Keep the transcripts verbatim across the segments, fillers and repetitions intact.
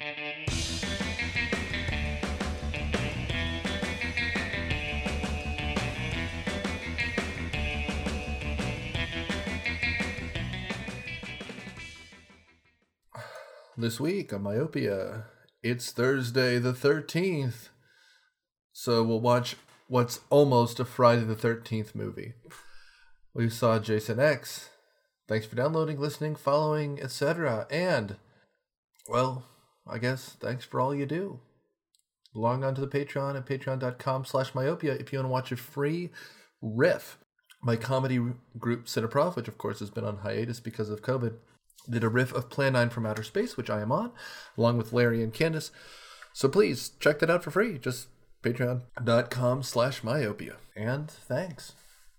This week on Myopia, it's Thursday the thirteenth, so we'll watch what's almost a Friday the thirteenth movie. We saw Jason X. Thanks for downloading, listening, following, et cetera. And, well, I guess thanks for all you do. Log on to the Patreon at patreon.com slash myopia if you want to watch a free riff. My comedy group, Cineprof, which of course has been on hiatus because of COVID, did a riff of Plan nine from Outer Space, which I am on, along with Larry and Candace. So please, check that out for free. Just patreon.com slash myopia. And thanks.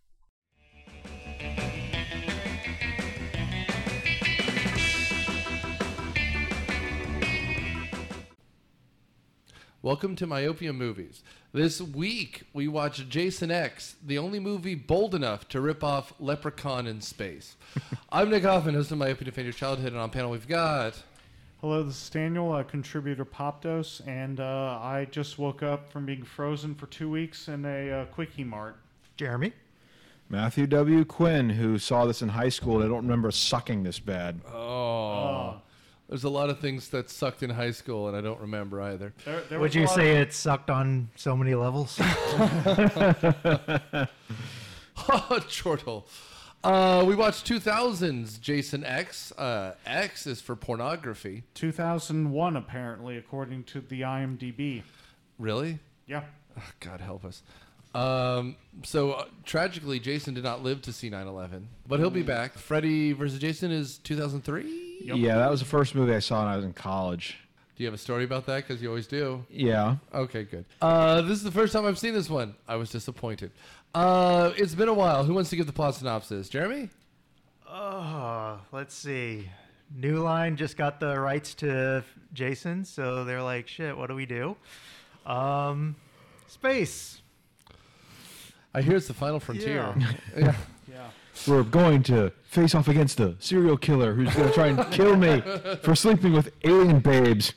Welcome to Myopia Movies. This week, we watch Jason X, the only movie bold enough to rip off Leprechaun in space. I'm Nick Hoffman, host of Myopia Defend Your Childhood, and on panel we've got... Hello, this is Daniel, a contributor Popdose, and uh, I just woke up from being frozen for two weeks in a uh, Quickie Mart. Jeremy? Matthew W. Quinn, who saw this in high school, and I don't remember sucking this bad. Oh... Uh. There's a lot of things that sucked in high school, and I don't remember either. There, there Would you say of... it sucked on so many levels? Chortle. Uh, we watched two thousands Jason X. Uh, X is for pornography. two thousand one, apparently, according to the I M D B. Really? Yeah. Oh, God help us. Um, so, uh, tragically, Jason did not live to see nine eleven, but he'll be back. Freddy versus Jason is two thousand three? Yep. Yeah, that was the first movie I saw when I was in college. Do you have a story about that? Because you always do. Yeah. Okay, good. Uh, this is the first time I've seen this one. I was disappointed. Uh, it's been a while. Who wants to give the plot synopsis? Jeremy? Oh, let's see. New Line just got the rights to Jason, so they're like, shit, what do we do? Um, space. I hear it's the final frontier. Yeah. yeah. Yeah. We're going to face off against the serial killer who's going to try and kill me for sleeping with alien babes.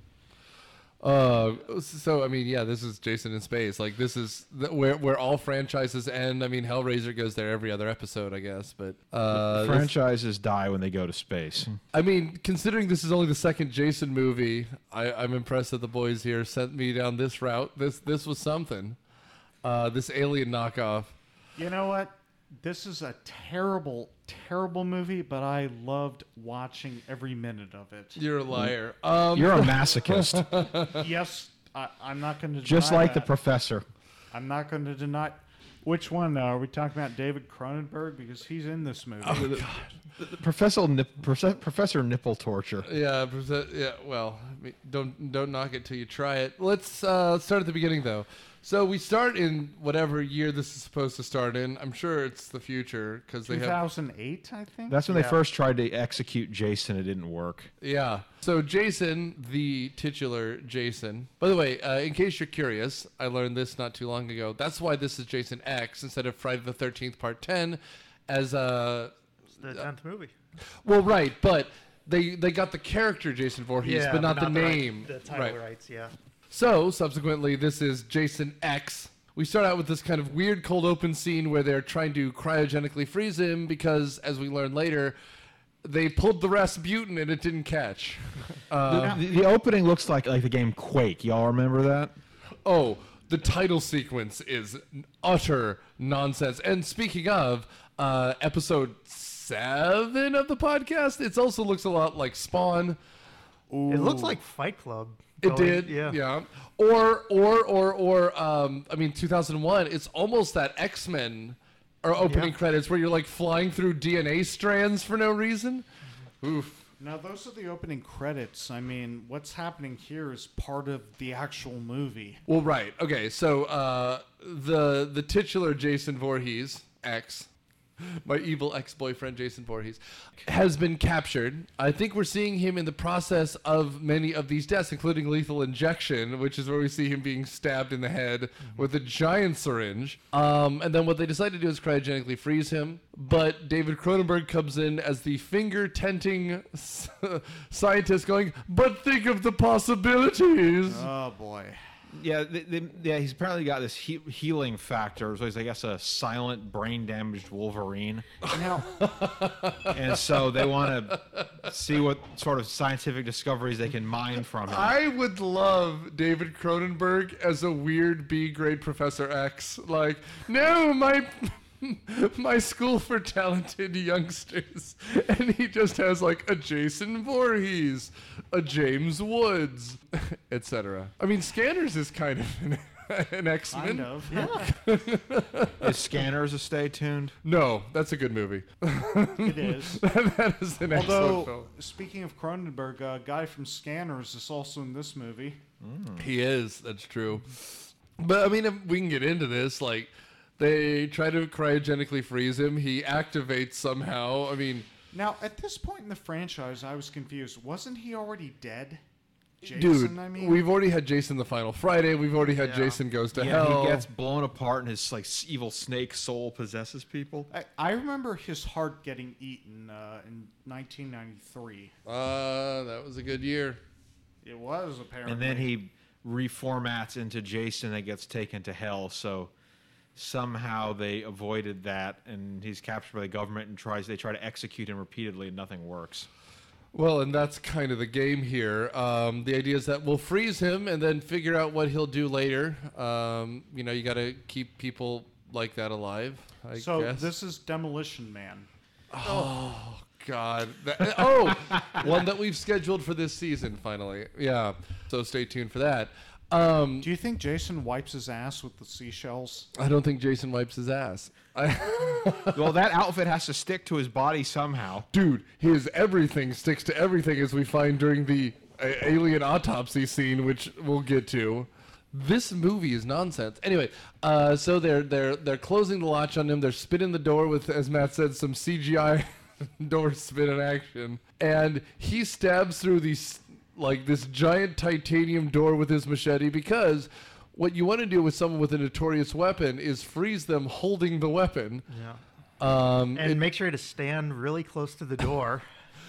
Uh, so, I mean, yeah, this is Jason in space. Like, this is the, where where all franchises end. I mean, Hellraiser goes there every other episode, I guess. But uh, the franchises die when they go to space. I mean, considering this is only the second Jason movie, I, I'm impressed that the boys here sent me down this route. This this was something. Uh, this alien knockoff. You know what? This is a terrible, terrible movie, but I loved watching every minute of it. You're a liar. Um, You're a masochist. Yes, I, I'm not going to deny Just like that. the professor. I'm not going to deny... Which one? Uh, are we talking about David Cronenberg? Because he's in this movie. Oh, God. The, the Professor, Nip, Professor Nipple Torture. Yeah, yeah. Well, I mean, don't don't knock it till you try it. Let's uh, start at the beginning, though. So we start in whatever year this is supposed to start in. I'm sure it's the future because they have two thousand eight, I think. That's when yeah. they first tried to execute Jason. It didn't work. Yeah. So Jason, the titular Jason. By the way, uh, in case you're curious, I learned this not too long ago. That's why this is Jason X instead of Friday the thirteenth Part ten, as a it's the tenth uh, movie. Well, right, but they they got the character Jason Voorhees, yeah, but not, but not the, the name. Right, the title right. rights, yeah. So, subsequently, this is Jason X. We start out with this kind of weird cold open scene where they're trying to cryogenically freeze him because, as we learn later, they pulled the Rasputin and it didn't catch. Uh, the, the, the opening looks like like the game Quake. Y'all remember that? Oh, the title sequence is utter nonsense. And speaking of, uh, episode seven of the podcast, it also looks a lot like Spawn. Ooh. It looks like Fight Club. It going, did, yeah. yeah. Or, or, or, or. Um, I mean, two thousand one. It's almost that X-Men or opening yeah. credits where you're like flying through D N A strands for no reason. Mm-hmm. Oof. Now, those are the opening credits. I mean, what's happening here is part of the actual movie. Well, right. Okay, so uh, the the titular Jason Voorhees X my evil ex-boyfriend Jason Voorhees, has been captured. I think we're seeing him in the process of many of these deaths, including lethal injection, which is where we see him being stabbed in the head mm-hmm. with a giant syringe. Um, and then what they decide to do is cryogenically freeze him. But David Cronenberg comes in as the finger-tenting scientist going, but think of the possibilities. Oh, boy. Yeah, they, they, yeah, he's apparently got this he- healing factor. So he's, I guess, a silent, brain-damaged Wolverine. Now, and so they want to see what sort of scientific discoveries they can mine from him. I would love David Cronenberg as a weird B-grade Professor X. Like, no, my... my school for talented youngsters, and he just has like a Jason Voorhees, a James Woods, et cetera. I mean, Scanners is kind of an, an X-Men. Kind of. Yeah. Is Scanners a Stay Tuned? No, that's a good movie. It is. That is an excellent Although, film. speaking of Cronenberg, a guy from Scanners is also in this movie. Mm. He is. That's true. But I mean, if we can get into this, like. They try to cryogenically freeze him. He activates somehow. I mean... Now, at this point in the franchise, I was confused. Wasn't he already dead? Jason, Dude, I mean? we've already had Jason the Final Friday. We've already had Yeah. Jason Goes to Yeah, Hell. he gets blown apart and his like evil snake soul possesses people. I, I remember his heart getting eaten uh, in nineteen ninety-three. Uh, that was a good year. It was, apparently. And then he reformats into Jason that gets taken to hell, so... Somehow they avoided that, and he's captured by the government and tries. They try to execute him repeatedly, and nothing works. Well, and that's kind of the game here. Um, the idea is that we'll freeze him and then figure out what he'll do later. Um, you know, you got to keep people like that alive, I so guess. this is Demolition Man. Oh, God. That, oh, one that we've scheduled for this season, finally. Yeah, so stay tuned for that. Um, Do you think Jason wipes his ass with the seashells? I don't think Jason wipes his ass. I, Well, that outfit has to stick to his body somehow. dude, his everything sticks to everything, as we find during the uh, alien autopsy scene, which we'll get to. This movie is nonsense. Anyway, uh, so they're they're they're closing the latch on him. They're spinning the door with, as Matt said, some C G I door spin in action, and he stabs through these. Like this giant titanium door with his machete, because what you want to do with someone with a notorious weapon is freeze them holding the weapon. Yeah. Um, And it- make sure to stand really close to the door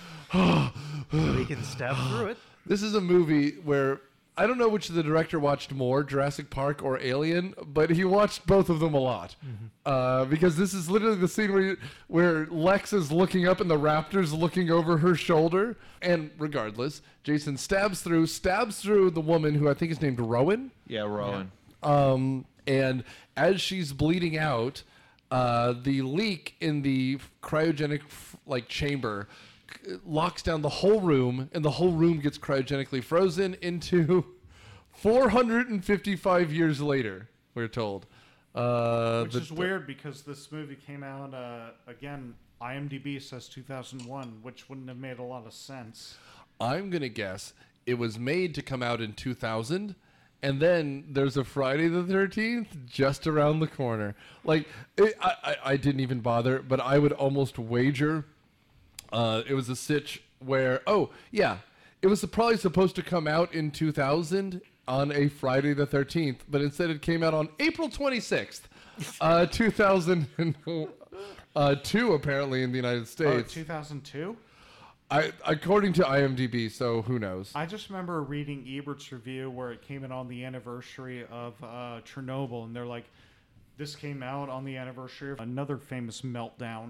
so he can stab through it. this is a movie where I don't know which the director watched more, Jurassic Park or Alien, but he watched both of them a lot. Mm-hmm. Uh, because this is literally the scene where you, where Lex is looking up and the raptor's looking over her shoulder. And regardless, Jason stabs through, stabs through the woman who I think is named Rowan. Yeah, Rowan. Um, and as she's bleeding out, uh, the leak in the cryogenic like chamber locks down the whole room, and the whole room gets cryogenically frozen into four hundred fifty-five years later, we're told. Uh, Which the- is weird because this movie came out, uh, again, IMDb says two thousand one, which wouldn't have made a lot of sense. I'm going to guess it was made to come out in two thousand, and then there's a Friday the thirteenth just around the corner. Like, it, I, I, I didn't even bother, but I would almost wager uh, it was a sitch where, oh, yeah, it was probably supposed to come out in two thousand on a Friday the thirteenth, but instead it came out on April twenty-sixth, uh, two thousand two, apparently, in the United Oh, States. two thousand two? I, according to IMDb, so who knows? I just remember reading Ebert's review where it came in on the anniversary of uh, Chernobyl, and they're like, this came out on the anniversary of another famous meltdown.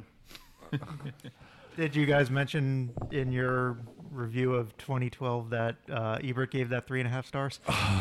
Did you guys mention in your review of twenty twelve that uh, Ebert gave that three and a half stars?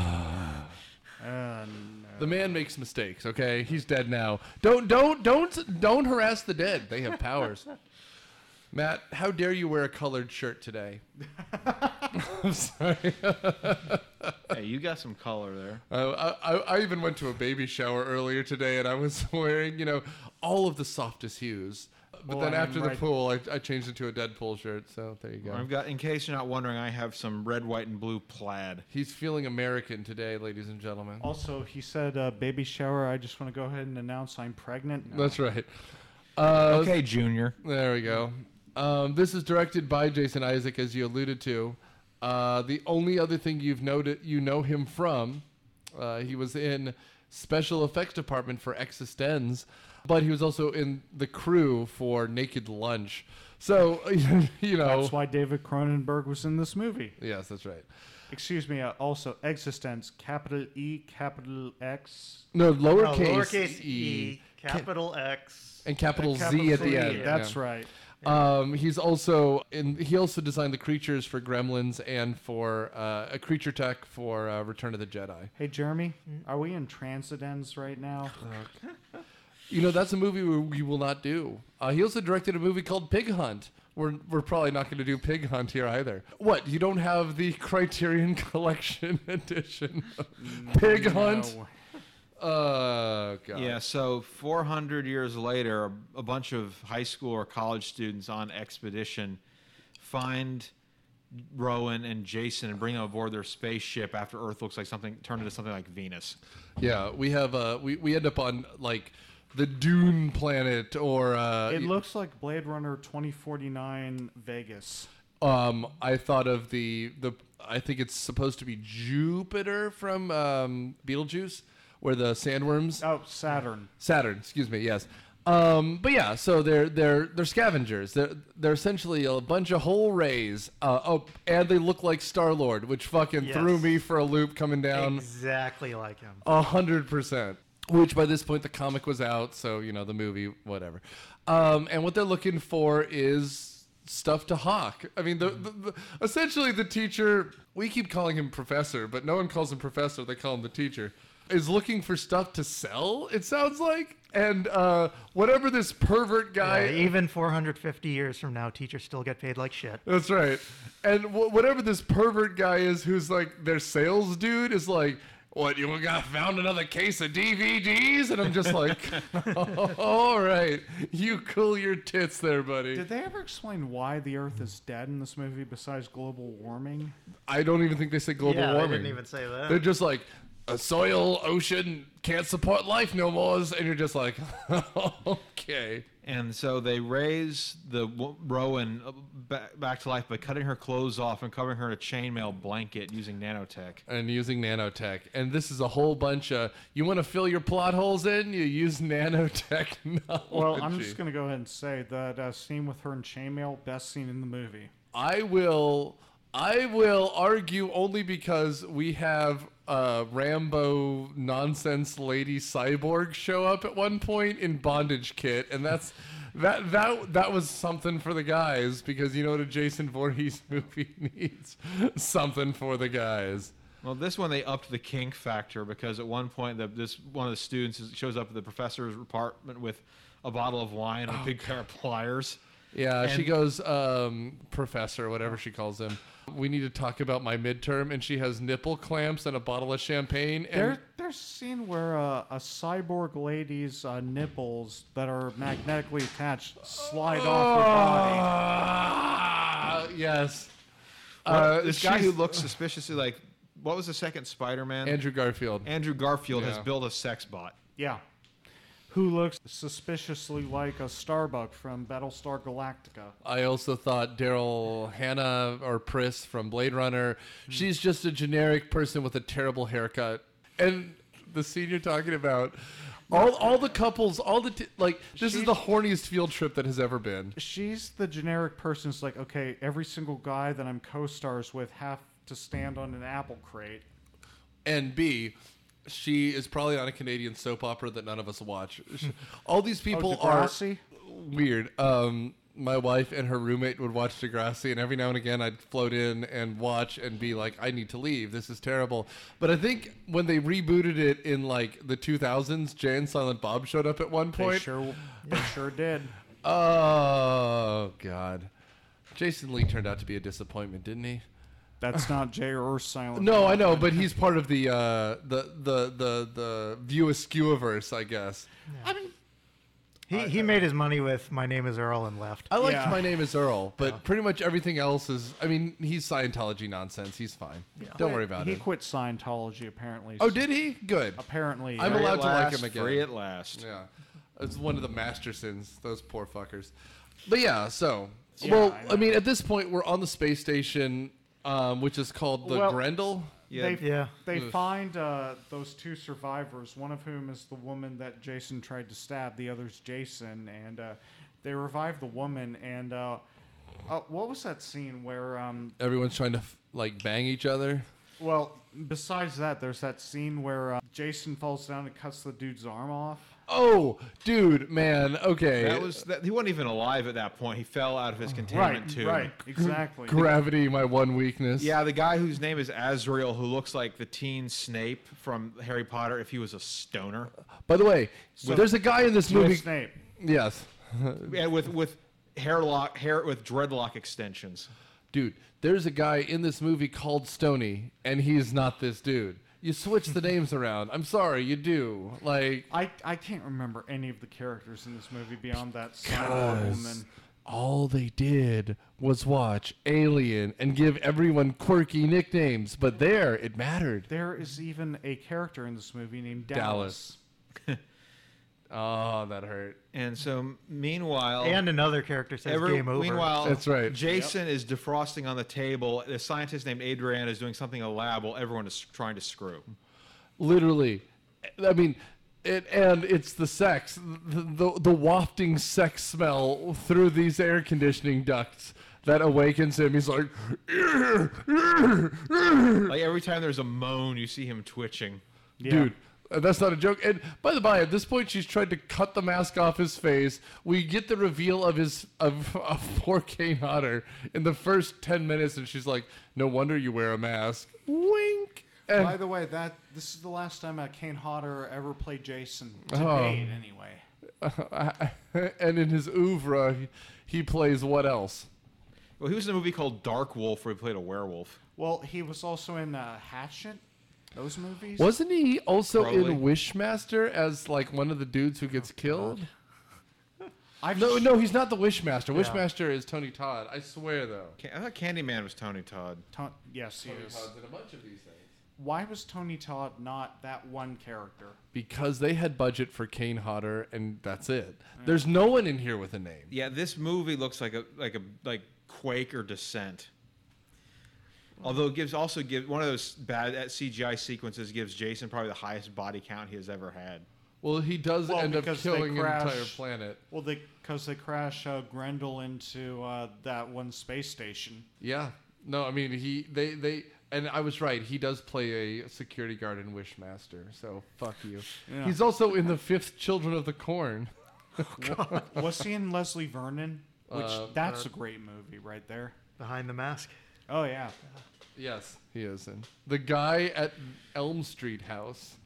And, uh, The man makes mistakes. Okay, he's dead now. Don't don't don't don't harass the dead. They have powers. Matt, how dare you wear a colored shirt today? I'm sorry. Hey, you got some color there. Uh, I, I I even went to a baby shower earlier today, and I was wearing, you know, all of the softest hues. But Well, then I'm after the right- pool, I, I changed into a Deadpool shirt. So there you go. I've got, in case you're not wondering, I have some red, white, and blue plaid. He's feeling American today, ladies and gentlemen. also, he said, uh, baby shower, I just want to go ahead and announce I'm pregnant. No. That's right. Uh, Okay, Junior. There we go. Um, this is directed by Jason Isaac, as you alluded to. Uh, the only other thing you've noted, you know him from, uh, he was in special effects department for Existenz, but he was also in the crew for Naked Lunch. So, you know. That's why David Cronenberg was in this movie. Yes, that's right. Excuse me. Uh, also, Existence, capital E, capital X. No, No, lowercase, lowercase e, e, capital X. and capital Z Capital at the Z, end. That's yeah. right. Um, he's also in. He also designed the creatures for Gremlins and for uh, a creature tech for uh, Return of the Jedi. Hey, Jeremy, are we in Transcendence right now? You know, that's a movie we, we will not do. Uh, he also directed a movie called Pig Hunt. We're we're probably not going to do Pig Hunt here either. What? You don't have the Criterion Collection edition of Pig Hunt? No. Oh God. Yeah, so four hundred years later, a bunch of high school or college students on expedition find Rowan and Jason and bring them aboard their spaceship after Earth looks like something turned into something like Venus. Yeah, we have uh we, we end up on like the Dune planet or uh It looks like Blade Runner twenty forty-nine Vegas. um I thought of the the I think it's supposed to be Jupiter from um Beetlejuice, where the sandworms Oh, Saturn. Saturn, excuse me, yes. Um, but yeah, so they're they're they're scavengers. They're they're essentially a bunch of whole rays. Uh, oh, and they look like Star Lord, which fucking Yes. threw me for a loop coming down Exactly like him. a hundred percent. Which by this point the comic was out, so you know the movie, whatever. Um, and what they're looking for is stuff to hawk. I mean, the, the, the essentially the teacher. We keep calling him Professor, but no one calls him Professor. They call him the teacher. Is looking for stuff to sell. It sounds like, and uh, whatever this pervert guy. Yeah, even four hundred fifty years from now, teachers still get paid like shit. That's right. And wh- whatever this pervert guy is, who's like their sales dude, is like, what, you got found another case of D V Ds? And I'm just like, oh, all right, you cool your tits there, buddy. Did they ever explain why the Earth is dead in this movie besides global warming? I don't even think they say global yeah, warming. they didn't even say that. They're just like, a soil, ocean can't support life no more. And you're just like, okay. And so they raise the w- Rowan uh, ba- back to life by cutting her clothes off and covering her in a chainmail blanket using nanotech. And using nanotech. And this is a whole bunch of, you want to fill your plot holes in? You use nanotechnology. Well, I'm just going to go ahead and say that uh, scene with her in chainmail, best scene in the movie. I will, I will argue only because we have uh, Rambo nonsense lady cyborg show up at one point in bondage kit, and that's that that that was something for the guys, because you know what a Jason Voorhees movie needs, something for the guys. Well, this one they upped the kink factor because at one point the, this one of the students is- shows up at the professor's apartment with a bottle of wine and a big pair of pliers. Yeah, she And- goes, um, professor, whatever she calls him. We need to talk about my midterm, and she has nipple clamps and a bottle of champagne. And There, there's a scene where uh, a cyborg lady's uh, nipples that are magnetically attached slide off her body. Ah, yes. Well, Uh, this guy who she's- looks suspiciously like, what was the second Spider-Man? Andrew Garfield. Andrew Garfield has Yeah. built a sex bot. Yeah. Who looks suspiciously like a Starbuck from Battlestar Galactica. I also thought Daryl Hannah or Pris from Blade Runner. She's just a generic person with a terrible haircut. And the scene you're talking about, all all the couples, all the t- like, this is She's- the horniest field trip that has ever been. She's the generic person who's like, okay, every single guy that I'm co-stars with have to stand on an apple crate. And B, she is probably on a Canadian soap opera that none of us watch. All these people oh, are Degrassi? weird. Um, my wife and her roommate would watch Degrassi, and every now and again I'd float in and watch and be like, I need to leave. This is terrible. But I think when they rebooted it in like the two thousands, Jay and Silent Bob showed up at one They point. sure, they sure did. Oh, God. Jason Lee turned out to be a disappointment, didn't he? That's not Jay or Silent No, Bob. I know, but he's part of the uh, the the the the View Askewverse, I guess. I mean, He, he made his money with My Name is Earl and left. I liked Yeah. My Name is Earl, but pretty much everything else is. I mean, he's Scientology nonsense. He's fine. Don't worry about he it. quit Scientology, apparently. Oh, did he? Good. Apparently. I'm yeah. allowed Free to at like last, him again. Free at last. Yeah. It's one of the master sins. Those poor fuckers. But yeah, so Yeah, well, I I, know. mean, at this point, we're on the space station, um, which is called the Well- Grendel. Yeah. They, Yeah. they Ugh. find uh, those two survivors, one of whom is the woman that Jason tried to stab, the other's Jason, and uh, they revive the woman. And uh, uh, what was that scene where, um, Everyone's trying to like bang each other. well, besides that, there's that scene where uh, Jason falls down and cuts the dude's arm off. Oh, dude, man. Okay, That was that, he wasn't even alive at that point. He fell out of his containment tube. right, exactly. gravity, my one weakness. Yeah, the guy whose name is Azrael, who looks like the teen Snape from Harry Potter if he was a stoner. By the way, there's a guy in this With movie. Snape. Yes, And with with hairlock hair with dreadlock extensions. dude. There's a guy in this movie called Stony, and he's not this dude. You switch the names around. I'm sorry, you do. Like, I, I can't remember any of the characters in this movie beyond that cyborg woman. all they did was watch Alien and give everyone quirky nicknames, but there it mattered. There is even a character in this movie named Dallas. Dallas. Oh, that hurt. And so meanwhile And another character says every- game over. Meanwhile, That's right. Jason is defrosting on the table. A scientist named Adrian is doing something in a lab while everyone is trying to screw. Literally. I mean, it, and it's the sex, the, the, the wafting sex smell through these air conditioning ducts that awakens him. He's like, "Urgh, urgh, urgh." Like every time there's a moan, you see him twitching. Yeah. Dude, uh, that's not a joke. And by the by, at this point, she's tried to cut the mask off his face. We get the reveal of his of, of poor Kane Hodder in the first ten minutes, and she's like, "No wonder you wear a mask." Wink. And By the way, that this is the last time uh, Kane Hodder ever played Jason. To Oh. date, anyway. and in his oeuvre, he, he plays what else? Well, he was in a movie called Dark Wolf where he played a werewolf. Well, he was also in uh, Hatchet. Those movies. Wasn't he also Probably. in Wishmaster as like one of the dudes who gets killed? I've No, just- no, he's not the Wishmaster. Wishmaster is Tony Todd. I swear, though. Ca- I thought Candyman was Tony Todd. To- yes, he is. in a bunch of these things. Why was Tony Todd not that one character? Because they had budget for Kane Hodder, and that's it. There's no one in here with a name. Yeah, this movie looks like a like a like Quake or Descent. Although it gives also give one of those bad C G I sequences gives Jason probably the highest body count he has ever had. Well, he does Well, end up because they killing an crash- entire planet. Well, they because they crash uh, Grendel into uh, that one space station. Yeah. No, I mean he they they and I was right. He does play a security guard in Wishmaster. So fuck you. Yeah. He's also in the fifth Children of the Corn. Was he in Leslie Vernon? Which Uh, that's a great movie right there. Behind the mask. Oh yeah. Yes, he is in the guy at Elm Street House.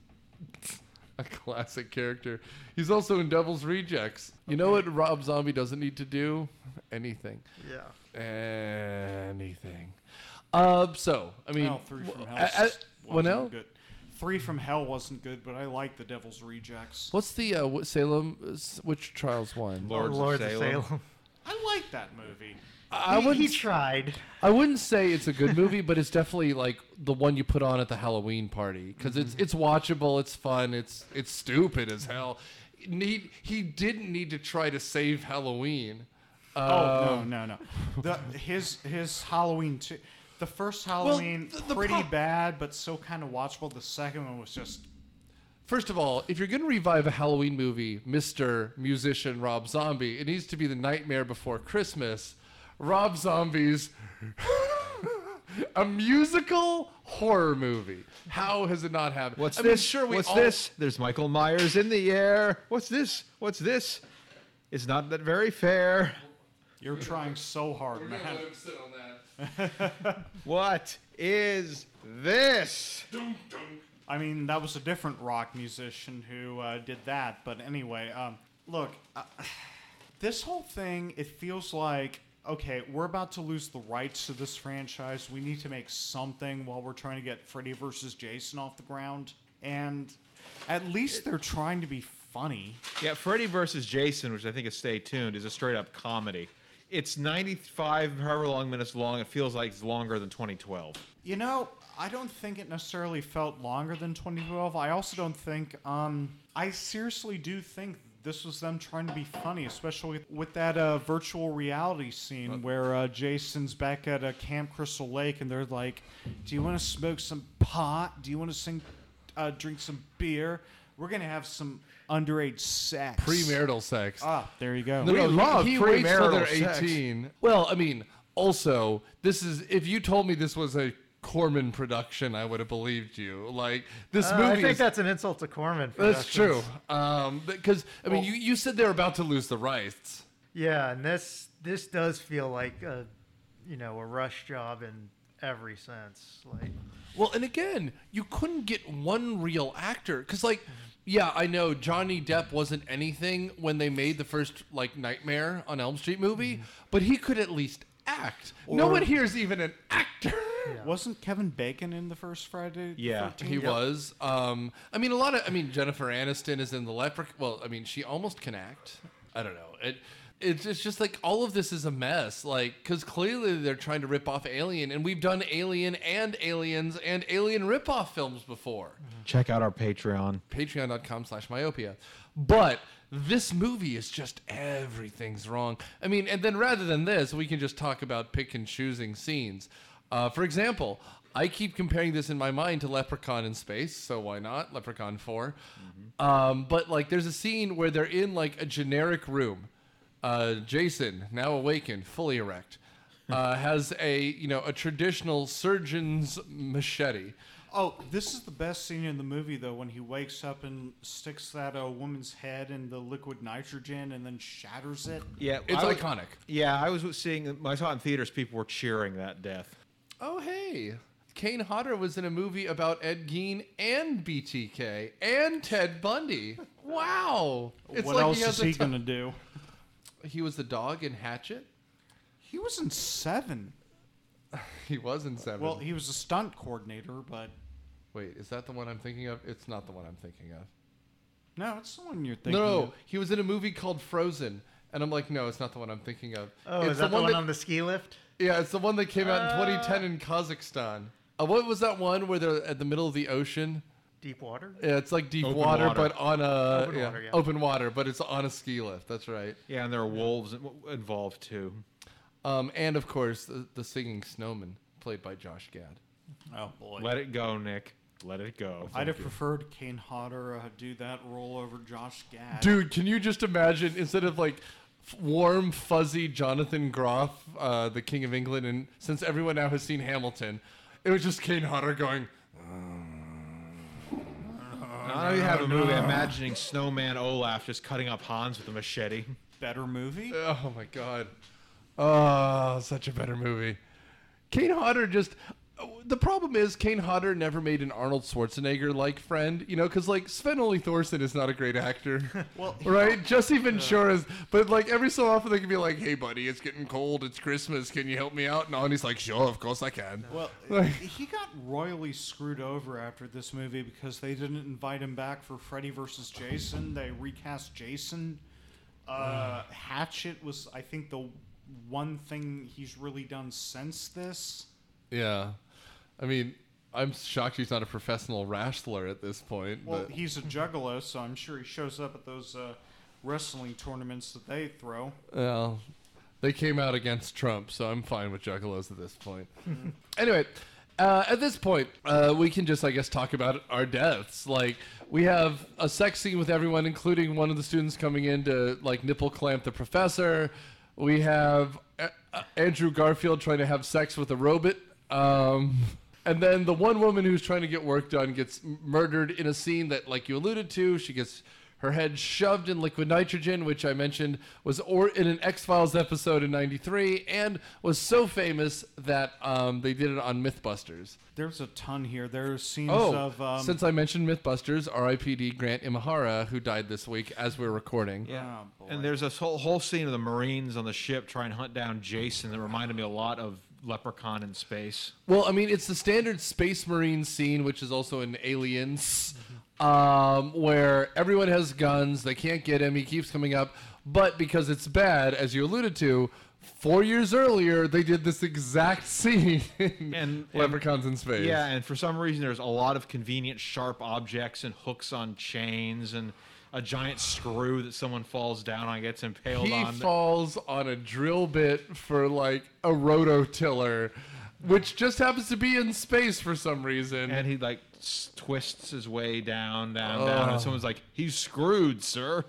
A classic character. He's also in Devil's Rejects. You know what Rob Zombie doesn't need to do? Anything. Yeah. Anything. Uh, so, I mean, Well, Three from w- Hell. a- a- wasn't what now? Good. Three from Hell wasn't good, but I like the Devil's Rejects. What's the uh, what Salem uh, Witch Trials one? Lords, Lords of of Salem. Salem. I like that movie. I he, wouldn't. he tried. I wouldn't say it's a good movie, but it's definitely like the one you put on at the Halloween party because it's it's watchable, it's fun, it's it's stupid as hell. Need he didn't need to try to save Halloween. Oh Um, no, no, no. The his his Halloween two. The first Halloween the- the pretty prob- bad, but still kind of watchable. The second one was just First of all, if you're going to revive a Halloween movie, Mister Musician Rob Zombie, it needs to be The Nightmare Before Christmas. Rob Zombie's a musical horror movie. How has it not happened? What's I mean, this? sure, we What's all- this? There's Michael Myers in the air. What's this? What's this? It's not that very fair. you're trying so hard, We're man. gonna let him sit on that. What is this? I mean, that was a different rock musician who uh, did that. But anyway, um, look, uh, this whole thing, it feels like, okay, we're about to lose the rights to this franchise. We need to make something while we're trying to get Freddy versus Jason off the ground. And at least they're trying to be funny. Yeah, Freddy versus Jason, which I think is Stay Tuned, is a straight up comedy. It's ninety-five, however long minutes long. It feels like it's longer than twenty twelve. You know, I don't think it necessarily felt longer than twenty twelve. I also don't think, um, I seriously do think this was them trying to be funny, especially with, with that uh, virtual reality scene where uh, Jason's back at uh, Camp Crystal Lake, and they're like, "Do you want to smoke some pot? Do you want to sing, uh, drink some beer? We're gonna have some underage sex, Premarital sex. Ah, there you go. No, We no, love he waits till premarital they're sex. eighteen. Well, I mean, also, this is if you told me this was a Corman production, I would have believed you. Like this Uh, movie I think is, that's an insult to Corman. that's true. Productions. Um, because I mean, you, you said they're about to lose the rights. Yeah, and this this does feel like a, you know, a rush job in every sense. Like, Well, and again, you couldn't get one real actor because, like, yeah, I know Johnny Depp wasn't anything when they made the first like Nightmare on Elm Street movie, but he could at least act. no Or- one here is even an actor. Wasn't Kevin Bacon in the first Friday? the Yeah. thirteenth? He was. Um, I mean, a lot of. I mean, Jennifer Aniston is in the Leprechaun. Well, I mean, she almost can act. I don't know. It. It's it's just like all of this is a mess. Like, because clearly they're trying to rip off Alien, and we've done Alien and Aliens and Alien rip-off films before. Check out our Patreon. Patreon.com slash myopia. But this movie is just everything's wrong. I mean, and then rather than this, we can just talk about pick and choosing scenes. Uh, for example, I keep comparing this in my mind to Leprechaun in Space, so why not? Leprechaun four. Um, but like there's a scene where they're in like a generic room. Uh, Jason, now awakened, fully erect, uh, has a, you know, a traditional surgeon's machete. Oh, this is the best scene in the movie, though, when he wakes up and sticks that uh, woman's head in the liquid nitrogen and then shatters it. Yeah, It's I was- iconic. Yeah, I was seeing when I saw it in theaters. People were cheering that death. Oh, hey. Kane Hodder was in a movie about Ed Gein and B T K and Ted Bundy. Wow. It's what like else he has is a he t- going to do? He was the dog in Hatchet. He was in Seven. He was in Seven. Well, he was a stunt coordinator, but Wait, is that the one I'm thinking of? It's not the one I'm thinking of. no, it's the one you're thinking No, of. he was in a movie called Frozen. And I'm like, no, it's not the one I'm thinking of. oh, it's is that the one on the ski lift? Yeah, it's the one that came out in twenty ten in Kazakhstan. Uh, what was that one where they're at the middle of the ocean? Deep water? Yeah, it's like deep Open water, water. but on a Open yeah, water, yeah. open water, but it's on a ski lift. That's right. Yeah, and there are wolves in- involved too. Um, and of course, the, the singing snowman, played by Josh Gad. Oh, boy. Let it go, Nick. Let it go. I'd Thank have you. preferred Kane Hodder uh, do that role over Josh Gad. Dude, can you just imagine instead of like f- warm, fuzzy Jonathan Groff, uh, the King of England, and since everyone now has seen Hamilton, it was just Kane Hodder going. Now you have a movie imagining Snowman Olaf just cutting up Hans with a machete. Better movie? Oh my god. Oh, such a better movie. Kane Hodder just. The problem is Kane Hodder never made an Arnold Schwarzenegger like friend, you know, because like Sven Ole Thorsen is not a great actor, Well, right? Jesse Ventura is, but like every so often they can be like, "Hey, buddy, it's getting cold. It's Christmas. Can you help me out?" No, and he's like, "Sure, of course I can." Well, Like- he got royally screwed over after this movie because they didn't invite him back for Freddy versus Jason. They recast Jason. Uh, Hatchet was, I think, the one thing he's really done since this. Yeah, I mean, I'm shocked he's not a professional wrestler at this point. Well, but. he's a juggalo, so I'm sure he shows up at those uh, wrestling tournaments that they throw. Well, they came out against Trump, so I'm fine with juggalos at this point. Anyway, uh, at this point, uh, we can just, I guess, talk about our deaths. Like, we have a sex scene with everyone, including one of the students coming in to, like, nipple clamp the professor. We have uh, uh, Andrew Garfield trying to have sex with a robot. Um, and then the one woman who's trying to get work done gets m- murdered in a scene that, like you alluded to, she gets her head shoved in liquid nitrogen, which I mentioned was or in an X-Files episode in ninety-three and was so famous that um, they did it on Mythbusters. There's a ton here. There's scenes Oh, of. Um, since I mentioned Mythbusters, R I P D Grant Imahara, who died this week as we're recording. Yeah. Oh, boy. And there's this whole whole scene of the Marines on the ship trying to hunt down Jason that reminded me a lot of Leprechaun in space. Well, I mean, it's the standard Space Marine scene, which is also in Aliens, um, where everyone has guns. They can't get him. He keeps coming up. But because it's bad, as you alluded to, four years earlier, they did this exact scene in And- Leprechauns in Space. Yeah, and for some reason there's a lot of convenient sharp objects and hooks on chains, and a giant screw that someone falls down on, gets impaled He on. falls on a drill bit for like a rototiller, which just happens to be in space for some reason. and he like s- twists his way down, down, down, and someone's like, "He's screwed, sir."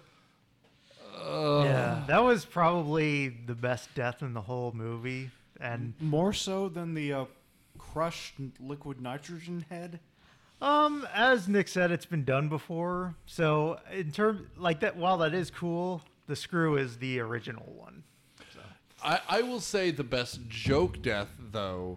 Yeah, that was probably the best death in the whole movie. And More so than the uh, crushed liquid nitrogen head. um, as Nick said, it's been done before. So in terms like that, while that is cool, the screw is the original one. I, I will say the best joke death, though,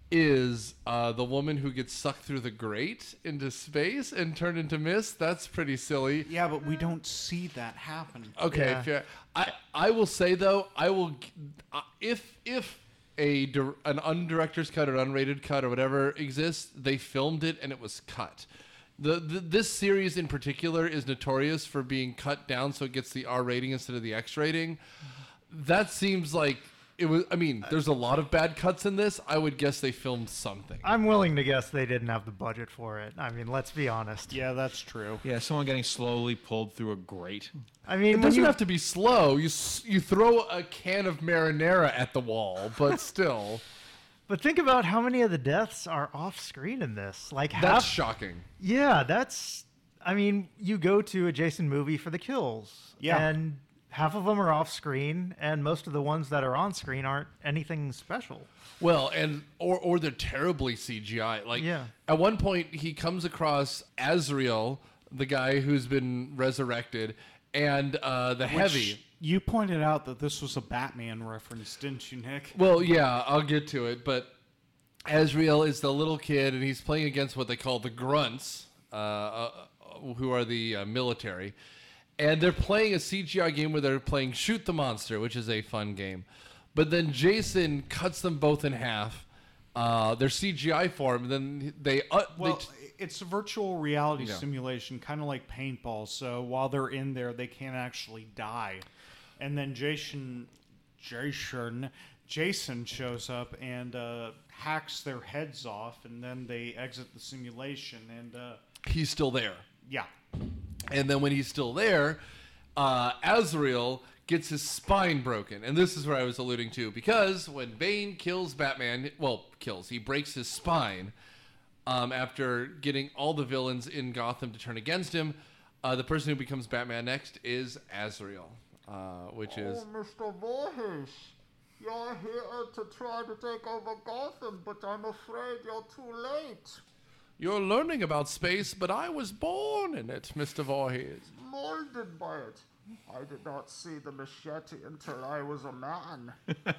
is uh, the woman who gets sucked through the grate into space and turned into mist. That's pretty silly. Yeah, but we don't see that happen. Okay, Yeah. fair. I, I will say, though, I will g- uh, if if a dir- an undirector's cut or unrated cut or whatever exists, they filmed it and it was cut. The, the this series in particular is notorious for being cut down so it gets the R rating instead of the X rating. That seems like it was. I mean, there's a lot of bad cuts in this. I would guess they filmed something. I'm willing to guess they didn't have the budget for it. I mean, let's be honest. Yeah, that's true. Yeah, someone getting slowly pulled through a grate. I mean, It when doesn't you, have to be slow. You s- you throw a can of marinara at the wall, but still, but think about how many of the deaths are off screen in this. Like half. that's shocking. Yeah, that's. I mean, you go to a Jason movie for the kills. Yeah. And half of them are off screen, and most of the ones that are on screen aren't anything special. Well, and or or they're terribly C G I. Like Yeah. at one point he comes across Azrael, the guy who's been resurrected, and uh, the heavy. Which you pointed out that this was a Batman reference, didn't you, Nick? Well, yeah, I'll get to it, but Azrael is the little kid, and he's playing against what they call the grunts, uh, uh, who are the uh, military. And they're playing a C G I game where they're playing Shoot the Monster, which is a fun game. But then Jason cuts them both in half. Uh, they're C G I form, and then they... Uh, Well, they t- it's a virtual reality Yeah. simulation, kind of like paintball. So while they're in there, they can't actually die. And then Jason, Jason, Jason shows up and uh, hacks their heads off, and then they exit the simulation. And uh, he's still there. yeah, And then when he's still there, uh, Azrael gets his spine broken. And this is where I was alluding to. Because when Bane kills Batman, well, kills, he breaks his spine um, after getting all the villains in Gotham to turn against him. Uh, the person who becomes Batman next is Azrael, uh, which is... Mister Voorhees, you're here to try to take over Gotham, but I'm afraid you're too late. You're learning about space, but I was born in it, Mister Voorhees. Molded by it. I did not see the machete until I was a man.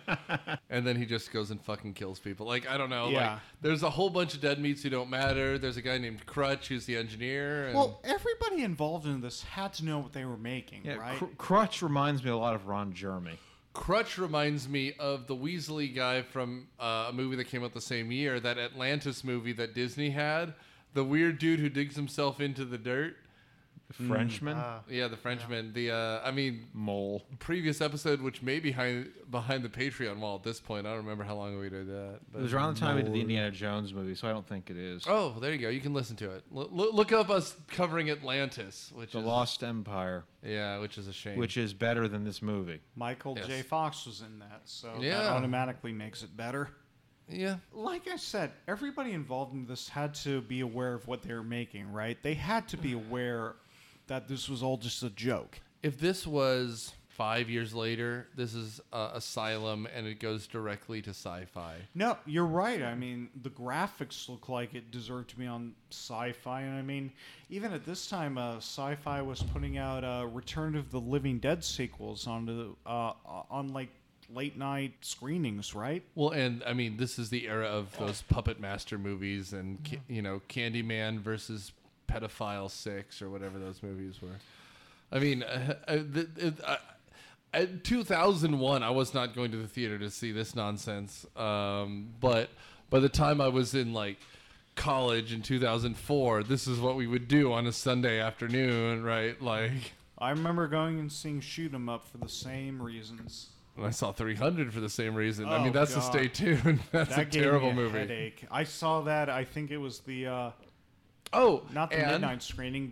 And then he just goes and fucking kills people. Like, I don't know. Yeah. Like, there's a whole bunch of dead meats who don't matter. There's a guy named Crutch who's the engineer. And well, everybody involved in this had to know what they were making, Yeah, right? Cr- Crutch reminds me a lot of Ron Jeremy. Crutch reminds me of the Weasley guy from uh, a movie that came out the same year, that Atlantis movie that Disney had. The weird dude who digs himself into the dirt. The Frenchman, Yeah, the Frenchman. The uh, I mean, mole. previous episode, which may be behind behind the Patreon wall at this point. I don't remember how long ago we did that. It But was around the time we did the Indiana Jones movie, so I don't think it is. oh, there you go. You can listen to it. L- look look up us covering Atlantis, which The is Lost Empire, yeah, which is a shame. which is better than this movie. Michael Yes. J. Fox was in that, so that Yeah. automatically makes it better. yeah, Like I said, everybody involved in this had to be aware of what they were making, right? They had to be aware that this was all just a joke. if this was five years later, this is uh, Asylum, and it goes directly to sci-fi. No, you're right. I mean, the graphics look like it deserved to be on Sci-Fi, and I mean, even at this time, uh, Sci-Fi was putting out uh, Return of the Living Dead sequels on the uh, on like late night screenings, right? Well, and I mean, this is the era of those Puppet Master movies, and ca- you know, Candyman versus Pedophile Six or whatever those movies were. I mean, uh, uh, th- it, uh, in two thousand one, I was not going to the theater to see this nonsense. Um, but by the time I was in like college in two thousand four, this is what we would do on a Sunday afternoon, right? Like, I remember going and seeing Shoot 'Em Up for the same reasons. and I saw three hundred for the same reason. I Oh, mean, that's God. a stay tuned. That's That a gave terrible me a movie. headache. I saw that. I think it was the uh, Oh, not the and midnight screening, but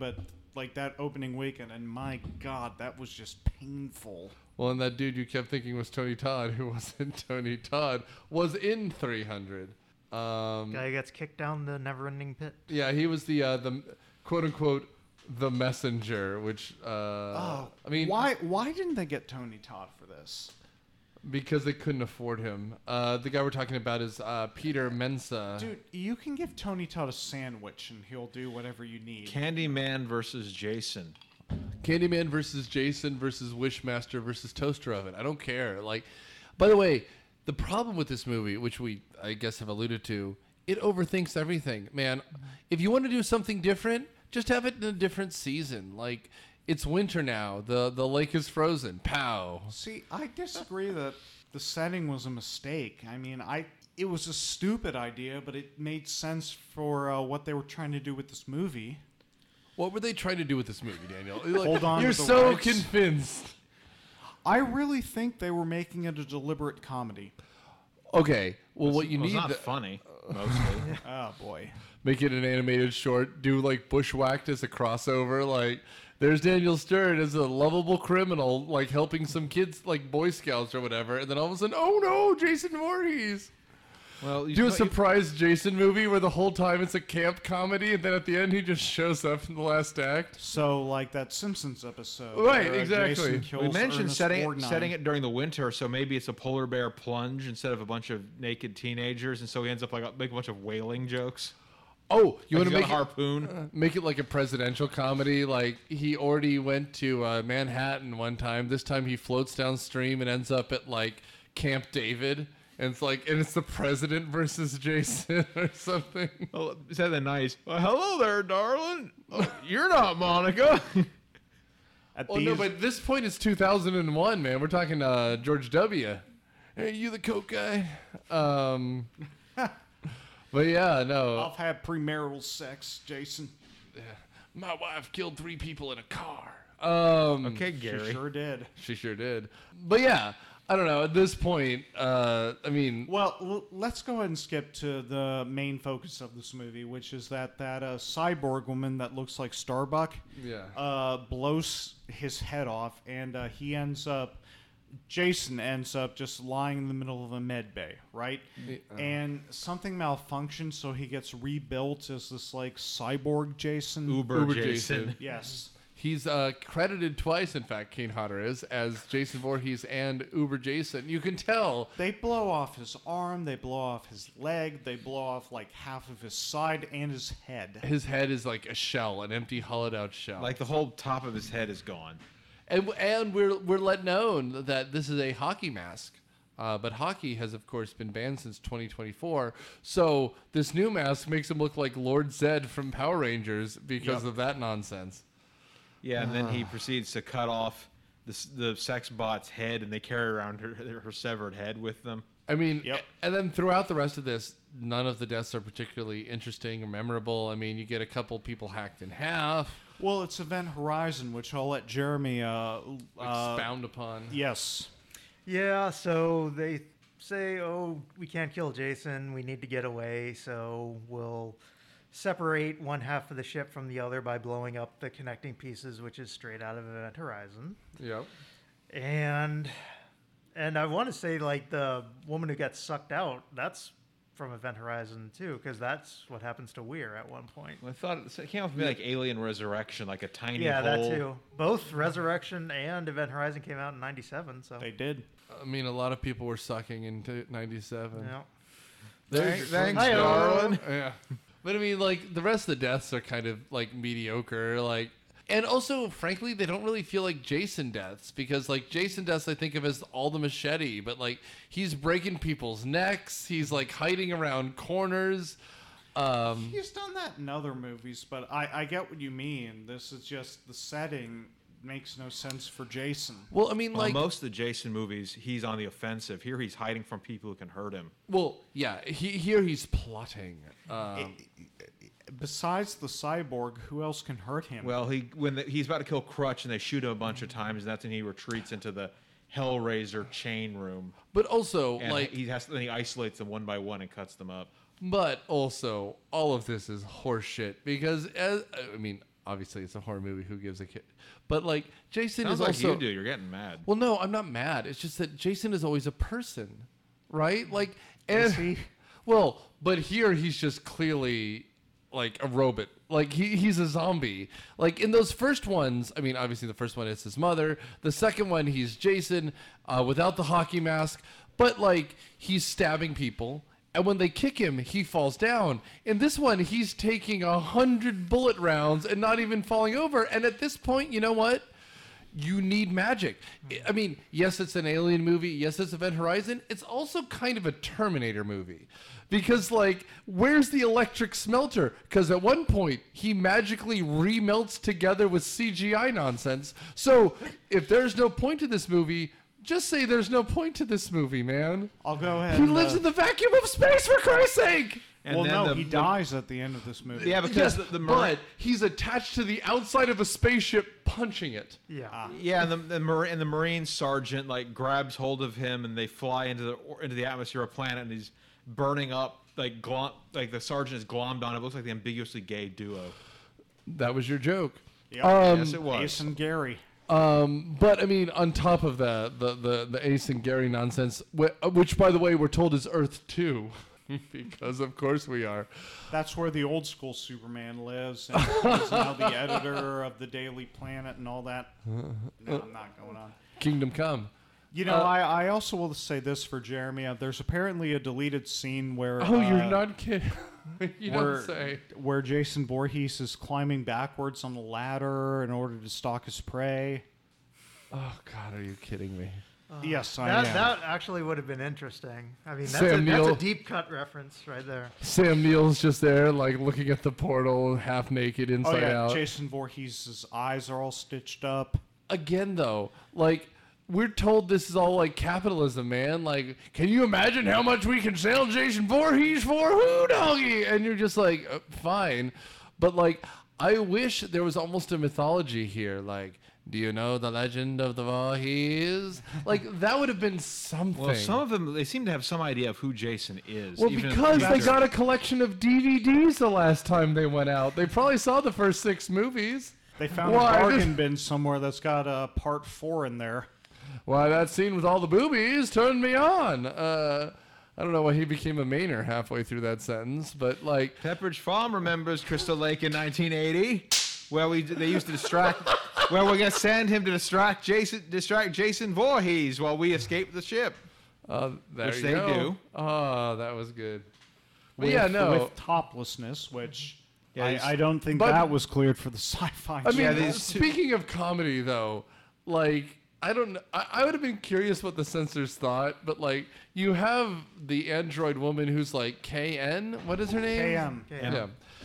like that opening weekend, and my God, that was just painful. Well, and that dude you kept thinking was Tony Todd, who wasn't Tony Todd, was in three hundred. Um, Guy gets kicked down the never-ending pit. yeah, he was the uh, the quote unquote the messenger, which uh, Oh, I mean, why why didn't they get Tony Todd for this? because they couldn't afford him. Uh, the guy we're talking about is uh, Peter Mensa. Dude, you can give Tony Todd a sandwich and he'll do whatever you need. Candyman versus Jason. Candyman versus Jason versus Wishmaster versus Toaster Oven. I don't care. Like, by the way, the problem with this movie, which we I guess have alluded to, it overthinks everything. Man, if you want to do something different, just have it in a different season. Like, it's winter now. The the lake is frozen. Pow. See, I disagree that the setting was a mistake. I mean, I it was a stupid idea, but it made sense for uh, what they were trying to do with this movie. What were they trying to do with this movie, Daniel? Like, Hold on You're to the so rights. convinced. I really think they were making it a deliberate comedy. Okay. Well, what you Well, need it's not th- funny, mostly. Oh boy. make it an animated short, do like Bushwhacked as a crossover, like there's Daniel Stern as a lovable criminal, like helping some kids, like Boy Scouts or whatever, and then all of a sudden, oh no, Jason Voorhees. Well, you Do a know, you- surprise Jason movie where the whole time it's a camp comedy, and then at the end he just shows up in the last act. So, like that Simpsons episode. Right, where, uh, exactly. Jason We kills We mentioned Ernest setting it, Borgnine. setting it during the winter, so maybe it's a polar bear plunge instead of a bunch of naked teenagers, and so he ends up like make a bunch of whaling jokes. Oh, you Like want to he's got make a it, harpoon? make it like a presidential comedy? Like he already went to uh, Manhattan one time. This time he floats downstream and ends up at like Camp David. And it's like, and it's the president versus Jason or something. Oh, said that nice. Well, hello there, darling. Oh, you're not Monica. At Oh these, no, but this point is two thousand one, man. We're talking uh, George W. Hey, you the coke guy? Um, but yeah, no. I've had premarital sex, Jason. My wife killed three people in a car. Um, Okay, She Gary. sure did. She sure did. But yeah, I don't know. At this point, uh, I mean, Well, l- let's go ahead and skip to the main focus of this movie, which is that that uh, cyborg woman that looks like Starbuck yeah. uh, blows his head off, and uh, he ends up, Jason ends up just lying in the middle of a med bay, right? And something malfunctions, so he gets rebuilt as this like cyborg Jason. Uber, Uber Jason. Jason. Yes. He's uh, credited twice, in fact, Kane Hodder is, as Jason Voorhees and Uber Jason. You can tell. They blow off his arm, they blow off his leg, they blow off like half of his side and his head. His head is like a shell, an empty, hollowed-out shell. Like the whole top of his head is gone. And and we're we're let known that this is a hockey mask, uh, but hockey has of course been banned since twenty twenty-four. So this new mask makes him look like Lord Zed from Power Rangers because Yep. of that nonsense. Yeah, and then he proceeds to cut off the, s- the sex bot's head, and they carry around her, her severed head with them. I mean, Yep. and then throughout the rest of this, none of the deaths are particularly interesting or memorable. I mean, you get a couple people hacked in half, Well, it's Event Horizon, which I'll let Jeremy uh, uh expound upon. yes. Yeah, so they say, oh, we can't kill Jason. We need to get away. So we'll separate one half of the ship from the other by blowing up the connecting pieces, which is straight out of Event Horizon. Yep. And and I want to say, like, the woman who gets sucked out, that's from Event Horizon, too, because that's what happens to Weir at one point. I thought it came off to be like Alien Resurrection, like a tiny Yeah, hole. that too. Both Resurrection and Event Horizon came out in ninety-seven, so. They did. I mean, a lot of people were sucking in ninety-seven. Yeah. There's Thanks, Hi-yo. darling. Yeah. But I mean, like, the rest of the deaths are kind of, like, mediocre. Like, and also, frankly, they don't really feel like Jason deaths because, like, Jason deaths I think of as all the machete, but, like, he's breaking people's necks. He's, like, hiding around corners. Um, He's done that in other movies, but I, I get what you mean. This is just the setting makes no sense for Jason. well, I mean, Well, like, most of the Jason movies, he's on the offensive. Here, he's hiding from people who can hurt him. well, yeah, he, here he's plotting. Um, Besides the cyborg, who else can hurt him? Well, he when the, he's about to kill Crutch, and they shoot him a bunch of times, and that's when he retreats into the Hellraiser chain room. but also, And like, he has then he isolates them one by one and cuts them up. but also, all of this is horseshit because, as, I mean, obviously it's a horror movie. Who gives a shit? But like Jason Sounds is like also. you do. You're getting mad. Well, no, I'm not mad. It's just that Jason is always a person, right? Like, and Is he? well, but here he's just clearly like a robot. Like he he's a zombie. Like in those first ones, I mean, obviously the first one is his mother. The second one, he's Jason uh, without the hockey mask, but like he's stabbing people. And when they kick him, he falls down. In this one, he's taking a hundred bullet rounds and not even falling over. And at this point, you know what? You need magic. I mean, yes, it's an Alien movie. Yes, it's Event Horizon. It's also kind of a Terminator movie. Because, like, where's the electric smelter? Because at one point, he magically remelts together with C G I nonsense. So, if there's no point to this movie, just say there's no point to this movie, man. I'll go ahead. He and, lives uh, in the vacuum of space, for Christ's sake! And well, then no, the- he the- dies at the end of this movie. Yeah, because Yes, the, the but Marine, he's attached to the outside of a spaceship punching it. Yeah. yeah, and the, the Marine and the Marine sergeant like grabs hold of him, and they fly into the into the atmosphere of a planet, and he's burning up. Like glom, like the sergeant is glommed on. It looks like the ambiguously gay duo. That was your joke. Yep. Um, Yes, it was. Ace and Gary. Um, but I mean, on top of that, the the, the Ace and Gary nonsense, wh- which by the way, we're told is Earth two, because of course we are. That's where the old school Superman lives, and he's now the editor of the Daily Planet and all that. No, I'm not going on. Kingdom Come. You know, Uh, I, I also will say this for Jeremy. Uh, there's apparently a deleted scene where Oh, you're uh, not kidding. You where, don't say. where Jason Voorhees is climbing backwards on a ladder in order to stalk his prey. Oh God, are you kidding me? Yes, I That, am. that actually would have been interesting. I mean, that's, Sam a, that's Neill. a deep cut reference right there. Sam Neill's just there, like looking at the portal, half naked, oh inside yeah, out. Jason Voorhees' eyes are all stitched up. Again, though, like we're told this is all like capitalism, man. Like, can you imagine how much we can sell Jason Voorhees for? Who doggy? And you're just like, uh, fine, but like, I wish there was almost a mythology here. Like, do you know the legend of the Voorhees? Like, that would have been something. Well, some of them they seem to have some idea of who Jason is. Well, even in the because they future. got a collection of D V Ds the last time they went out. They probably saw the first six movies. They found Why, a this- bargain bin somewhere that's got a uh, part four in there. Why, that scene with all the boobies turned me on. Uh, I don't know why he became a Mainer halfway through that sentence, but like, Pepperidge Farm remembers Crystal Lake in nineteen eighty, where we they used to distract, where we're gonna send him to distract Jason, distract Jason Voorhees while we escape the ship. uh, there Which you they go. do. Oh, that was good. But With, yeah, no. with toplessness, which Yeah, these- I, I don't think But- that was cleared for the sci-fi. I mean, Yeah, these two- speaking of comedy, though, like, I don't know. I, I would have been curious what the censors thought, but like, you have the android woman who's like K N. What is her name? K M. K M. Yeah.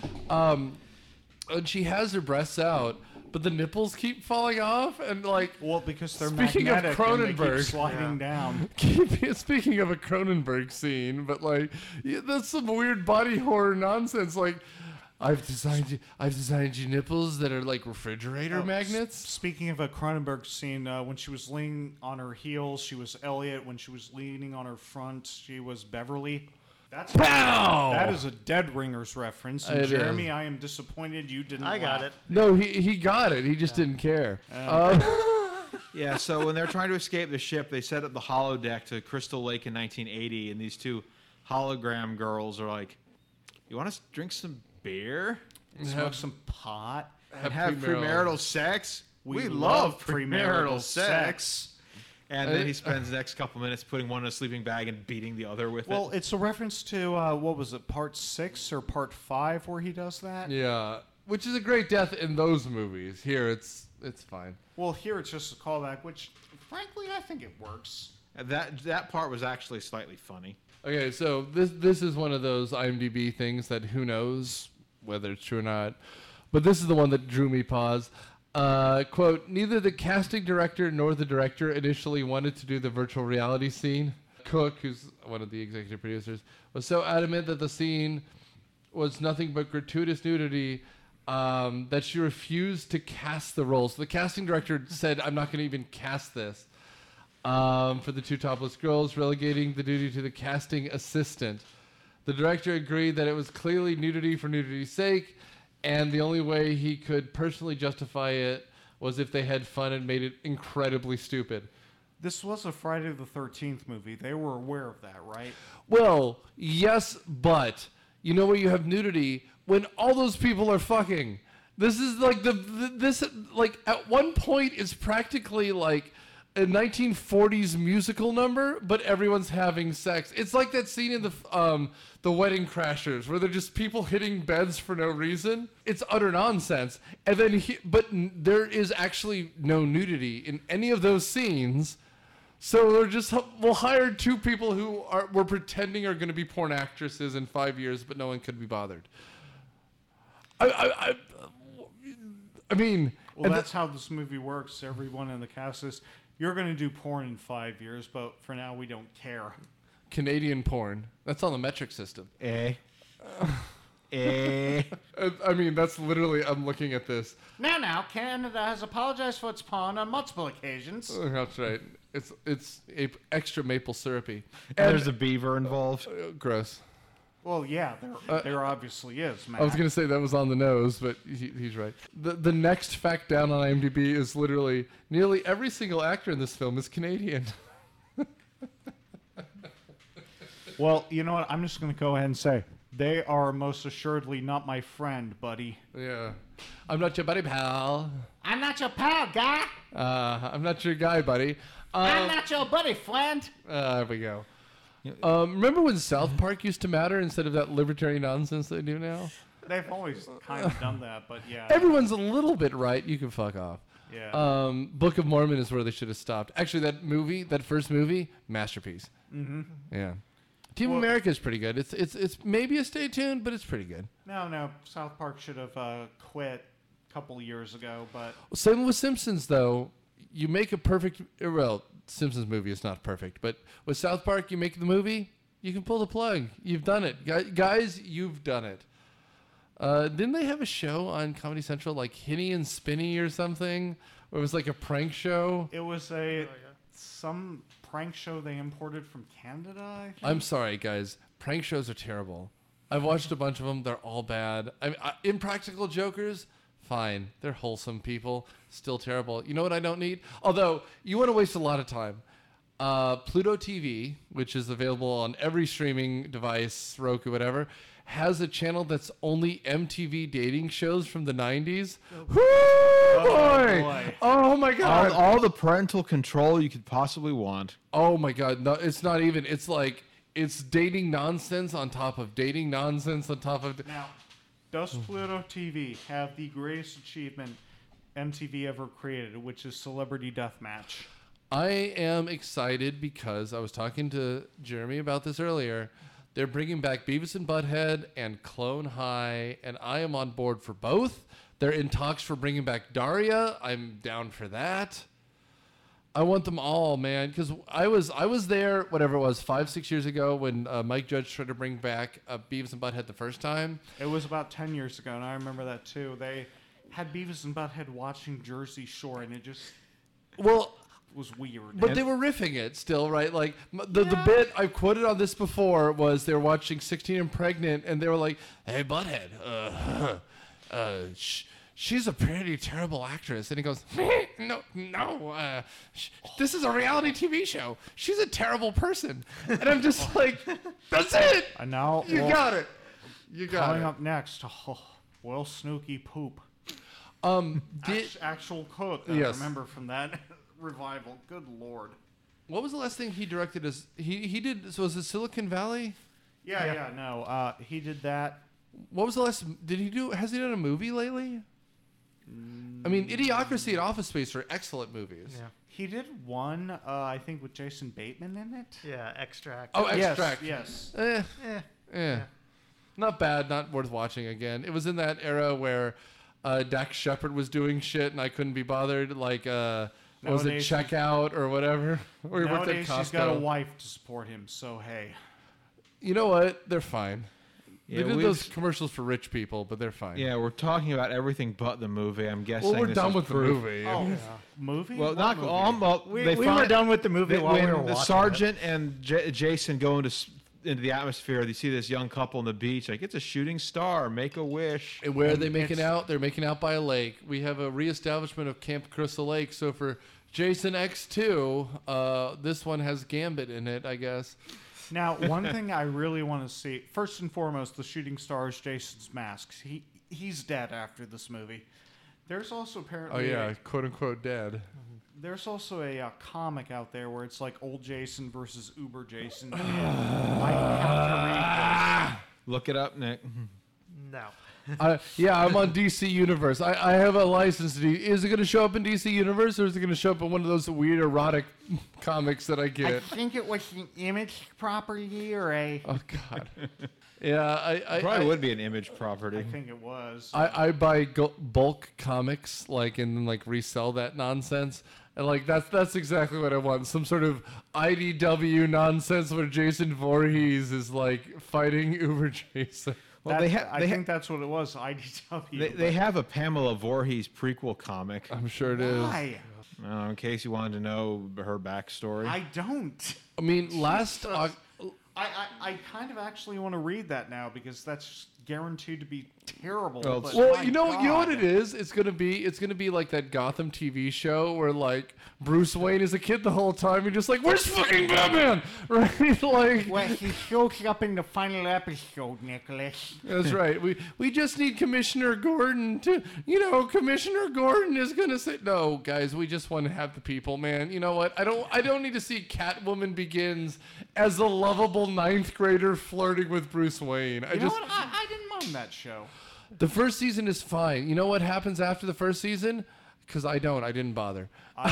Um, and she has her breasts out, but the nipples keep falling off, and like, Well, because they're Speaking of magnetic and they keep Cronenberg. sliding down. keep, speaking of a Cronenberg scene, but like, yeah, that's some weird body horror nonsense. Like, I've designed you, I've designed you nipples that are like refrigerator Oh, magnets. s- Speaking of a Cronenberg scene, uh, when she was leaning on her heels, she was Elliot. When she was leaning on her front, she was Beverly. That's Pow! that is a Dead Ringers reference. And It Jeremy, is. I am disappointed you didn't. I got laugh. it. No, he he got it. He just didn't care. Um, Yeah, so when they're trying to escape the ship, they set up the holodeck to Crystal Lake in nineteen eighty, and these two hologram girls are like, "You want to drink some beer Smoke some pot. and have premarital sex? We, love love premarital premarital sex." sex. And then he spends the next couple minutes putting one in a sleeping bag and beating the other with Well, it. it's a reference to uh, what was it, part six or part five, where he does that. yeah, which is a great death in those movies. Here, it's it's fine. Well, here it's just a callback, which, frankly, I think it works. And That that part was actually slightly funny. Okay, so this this is one of those IMDb things that who knows whether it's true or not, but this is the one that drew me pause. Uh, quote, neither the casting director nor the director initially wanted to do the virtual reality scene. Cook, who's one of the executive producers, was so adamant that the scene was nothing but gratuitous nudity um, that she refused to cast the role. So the casting director said, I'm not going to even cast this. Um, for the two topless girls, relegating the duty to the casting assistant. The director agreed that it was clearly nudity for nudity's sake, and the only way he could personally justify it was if they had fun and made it incredibly stupid. This was a Friday the thirteenth movie. They were aware of that, right? Well, yes, but you know where you have nudity when all those people are fucking. This is like the, the this like at one point it's practically like a nineteen forties musical number, but everyone's having sex. It's like that scene in the um the Wedding Crashers where they're just people hitting beds for no reason. It's utter nonsense. And then he, but n- there is actually no nudity in any of those scenes. So they're just we'll hire two people who are we're pretending are going to be porn actresses in five years, but no one could be bothered. I I I, I mean, Well, that's how this movie works. Everyone in the cast is, you're going to do porn in five years, but for now we don't care. Canadian porn. That's on the metric system. Eh. eh. I, I mean, that's literally. I'm looking at this. Now, now, Canada has apologized for its porn on multiple occasions. Oh, that's right. It's it's a, extra maple syrupy. And there's a beaver involved. Uh, gross. Well, yeah, there, there obviously is, man. I was gonna say that was on the nose, but he, he's right. The the next fact down on IMDb is literally nearly every single actor in this film is Canadian. Well, you know what? I'm just going to go ahead and say, they are most assuredly not my friend, buddy. Yeah, I'm not your buddy, pal. I'm not your pal, guy. Uh, I'm not your guy, buddy. I'm Um, not your buddy, friend. uh, there we go. Um, remember when South Park used to matter instead of that libertarian nonsense they do now? They've always kind of done that, but yeah. Everyone's a little bit right. You can fuck off. Yeah. Um, Book of Mormon is where they should have stopped. Actually, that movie, that first movie, masterpiece. Mm-hmm. Yeah. Team Well- America is pretty good. It's it's it's maybe a stay tuned, but it's pretty good. No, no, South Park should have uh, quit a couple years ago, but Same with Simpsons, though. You make a perfect. Well, Simpsons movie is not perfect, but with South Park, you make the movie, you can pull the plug. You've done it, Gu- guys. You've done it. Uh, didn't they have a show on Comedy Central like Hinny and Spinny or something, where it was like a prank show? it was a some prank show they imported from Canada, I think. I'm sorry, guys. Prank shows are terrible. I've watched a bunch of them. They're all bad. I mean, I, Impractical Jokers, fine. They're wholesome people. Still terrible. You know what I don't need? Although, you want to waste a lot of time. Uh, Pluto T V, which is available on every streaming device, Roku, whatever, has a channel that's only M T V dating shows from the nineties. Woo, boy! boy. Oh, my God. All, all the parental control you could possibly want. Oh my God! No, it's not even. It's like it's dating nonsense on top of dating nonsense on top of. Now, does Pluto T V have the greatest achievement M T V ever created, which is Celebrity Deathmatch? I am excited because I was talking to Jeremy about this earlier. They're bringing back Beavis and Butthead and Clone High, and I am on board for both. They're in talks for bringing back Daria. I'm down for that. I want them all, man, because I was I was there, whatever it was, five six years ago when uh, Mike Judge tried to bring back uh, Beavis and Butthead the first time. It was about ten years ago, and I remember that too. They had Beavis and Butthead watching Jersey Shore, and it just Well, was weird. but they were riffing it still, right? Like m- the the bit I've quoted on this before was they were watching sixteen and Pregnant, and they were like, "Hey, Butthead, uh, uh, sh- she's a pretty terrible actress," and he goes, "No, no, uh, sh- this is a reality T V show. She's a terrible person," and I'm just like, "That's it. And now, You well, got it. You got coming it." up next, oh, Will Snooky Poop. Um, did Act- actual quote that Yes. I remember from that revival. Good lord. what was the last thing he directed? As he he did? So was it Silicon Valley? Yeah, yeah, no. Uh, he did that. What was the last? Did he do? Has he done a movie lately? I mean, Idiocracy and Office Space are excellent movies. Yeah. He did one, uh, I think, with Jason Bateman in it. Yeah, extract. Oh, Extract. Yes, yes. Eh, Eh, eh. Not bad. Not worth watching again. It was in that era where uh, Dax Shepard was doing shit, and I couldn't be bothered. Like, uh, what was it, Nowadays he's- Checkout or whatever? Or he worked at Nowadays, he's got a Costco. wife to support him, so hey. You know what? They're fine. Yeah, they did we've- those commercials for rich people, but they're fine. Yeah, we're talking about everything but the movie. I'm guessing. Well, we're this done is with the proof. movie. Oh, movie? Well, What not movie? all. Well, we they we were find- done with the movie that while when we were the watching sergeant and J- Jason go into s- into the atmosphere. You see this young couple on the beach, like it's a shooting star. Make a wish. And where are they making It's- out? They're making out by a lake. We have a reestablishment of Camp Crystal Lake. So for Jason X two, uh, this one has Gambit in it, I guess. Now, one thing I really want to see, first and foremost, the shooting star is Jason's masks. He he's dead after this movie. There's also Oh apparently yeah, a, quote unquote dead. there's also a, uh comic out there where it's like old Jason versus Uber Jason. And I have to read this. Look it up, Nick. No. I, yeah, I'm on D C Universe. I, I have a license to D. Is it going to show up in D C Universe, or is it going to show up in one of those weird erotic comics that I I get? think it was an Image property or a. Oh God. Yeah, I I, Probably I, would be an Image property. I think it was. I, I buy go- bulk comics, like and then like resell that nonsense. And like that's that's exactly what I want. Some sort of I D W nonsense where Jason Voorhees is like fighting Uber Jason. well, That- they have. I They, think ha- that's what it was. I D W. they, they have a Pamela Voorhees prequel comic. I'm sure it is. Why? Uh, in case you wanted to know her backstory. I don't. I mean, last Oc- I, I, I kind of actually want to read that now because that's guaranteed to be terrible. Well, but well, my you know, you know what God. it is. It's gonna be, it's gonna be like that Gotham T V show where like Bruce Wayne is a kid the whole time. You're just like, where's fucking Batman? Right? Like, Well, he shows up in the final episode, Nicholas. that's right. We we just need Commissioner Gordon to, you know, Commissioner Gordon is gonna say, no, guys, we just want to have the people, man. You know what? I don't, I don't need to see Catwoman Begins as a lovable ninth grader flirting with Bruce Wayne. I You know just. what? I, I didn't mind that show. The first season is fine. You know what happens after the first season? Because I don't. I didn't bother.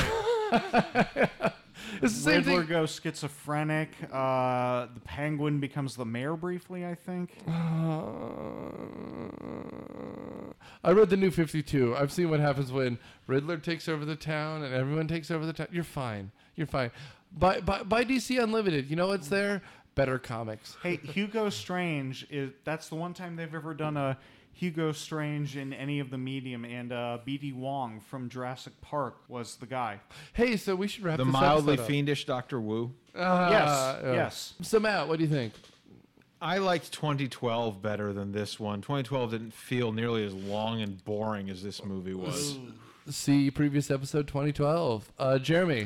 It's the same Riddler thing. goes schizophrenic. Uh, the Penguin becomes the mayor briefly, I think. I read the New fifty-two. I've seen what happens when Riddler takes over the town and everyone takes over the town. You're fine. You're fine. Buy, buy, buy D C Unlimited. You know what's there? Better comics. Hey, Hugo Strange is that's the one time they've ever done a Hugo Strange in any of the medium, and uh, B D Wong from Jurassic Park was the guy. Hey, so we should wrap the this mildly episode up. fiendish Doctor Wu. Ah, Yes, yeah. yes. So Matt, what do you think? I liked twenty twelve better than this one. twenty twelve didn't feel nearly as long and boring as this movie was. See previous episode twenty twelve. Uh, Jeremy.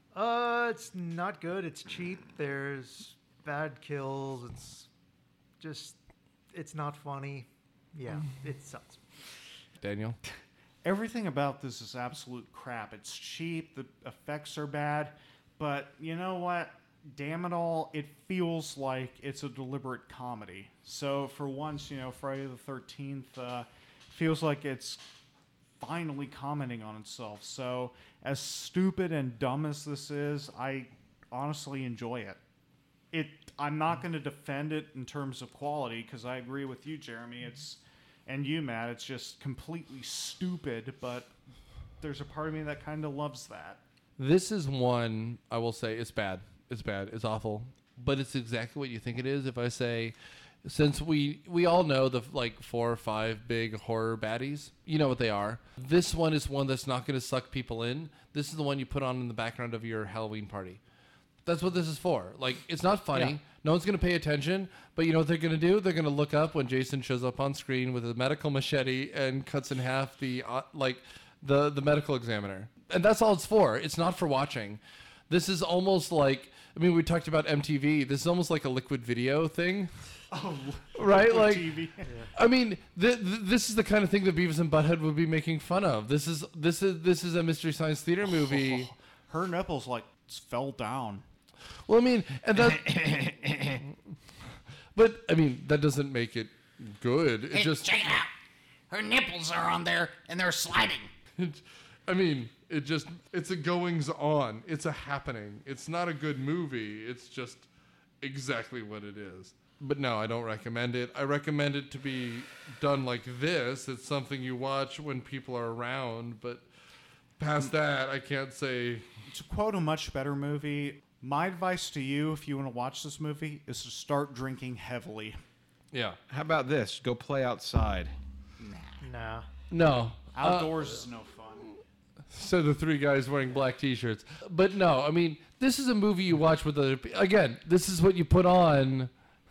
Uh, it's not good. It's cheap. There's bad kills. It's just, it's not funny. Yeah, it sucks. Daniel. Everything about this is absolute crap. It's cheap, the effects are bad, but you know what? Damn it all, it feels like it's a deliberate comedy. So for once, you know, Friday the thirteenth uh, feels like it's finally commenting on itself. So as stupid and dumb as this is, I honestly enjoy it. It. I'm not going to defend it in terms of quality because I agree with you, Jeremy. It's and you, Matt. It's just completely stupid. But there's a part of me that kind of loves that. This is one I will say it's bad. It's bad. It's awful. But it's exactly what you think it is. If I say, since we we all know the like four or five big horror baddies, you know what they are. This one is one that's not going to suck people in. This is the one you put on in the background of your Halloween party. That's what this is for. Like, it's not funny. Yeah. No one's going to pay attention. But you know what they're going to do? They're going to look up when Jason shows up on screen with a medical machete and cuts in half the uh, like the the medical examiner. And that's all it's for. It's not for watching. This is almost like, I mean, we talked about M T V. This is almost like a liquid video thing. Oh, Right? Like, T V. I mean, th- th- this is the kind of thing that Beavis and Butthead would be making fun of. This is this is this is a Mystery Science Theater movie. Her nipples like fell down. Well, I mean, and that. But I mean, that doesn't make it good. It Hey, just. check it out. Her nipples are on there and they're sliding. It, I mean, it just. It's a goings on. It's a happening. It's not a good movie. It's just exactly what it is. But no, I don't recommend it. I recommend it to be done like this. It's something you watch when people are around. But past that, I can't say. To quote a much better movie, my advice to you, if you want to watch this movie, is to start drinking heavily. Yeah. How about this? Go play outside. Nah. No. Uh, Outdoors is no fun. So the three guys wearing black T-shirts. But no, I mean, this is a movie you watch with other people. Again, this is what you put on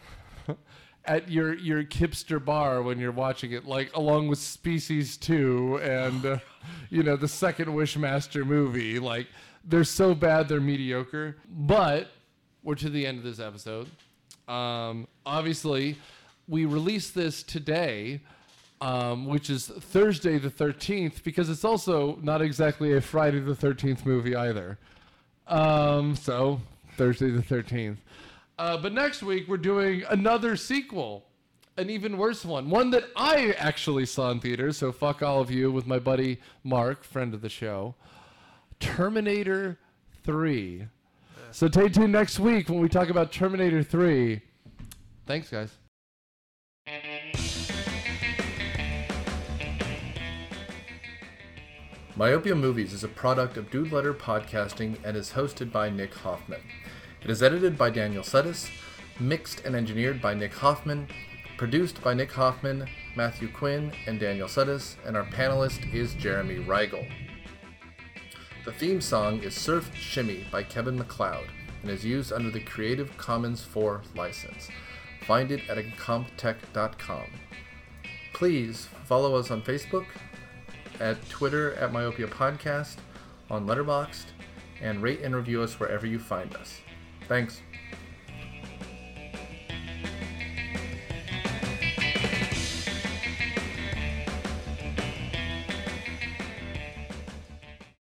at your your Kipster bar when you're watching it, like along with Species two and uh, you know, the second Wishmaster movie. Like, they're so bad they're mediocre. But we're to the end of this episode. Um, obviously, we released this today, um, which is Thursday the thirteenth, because it's also not exactly a Friday the thirteenth movie either. Um, so, Thursday the thirteenth. Uh, but next week, we're doing another sequel, an even worse one. One that I actually saw in theaters, so fuck all of you, with my buddy Mark, friend of the show. Terminator three. So stay tuned next week when we talk about Terminator three. Thanks, guys. Myopia Movies is a product of Dude Letter Podcasting and is hosted by Nick Hoffman. It is edited by Daniel Sudis, mixed and engineered by Nick Hoffman, produced by Nick Hoffman, Matthew Quinn, and Daniel Sudis, and our panelist is Jeremy Reigel. The theme song is Surf Shimmy by Kevin MacLeod and is used under the Creative Commons four license. Find it at incomptech dot com. Please follow us on Facebook, at Twitter at Myopia Podcast, on Letterboxd, and rate and review us wherever you find us. Thanks.